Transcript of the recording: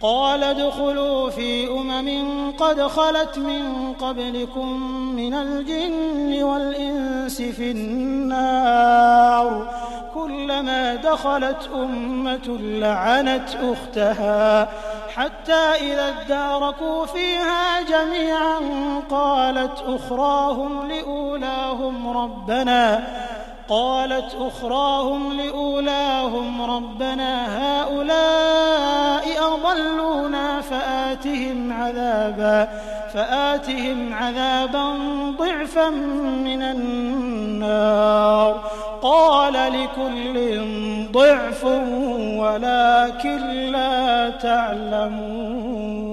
قال ادخلوا في قد خلت من قبلكم من الجن والإنس في النار كلما دخلت أمة لعنت أختها حتى إذا اداركوا فيها جميعا قالت أخراهم لأولاهم ربنا هؤلاء أضلونا فآتهم عذابا ضعفا من النار قال لكل ضعف ولكن لا تعلمون.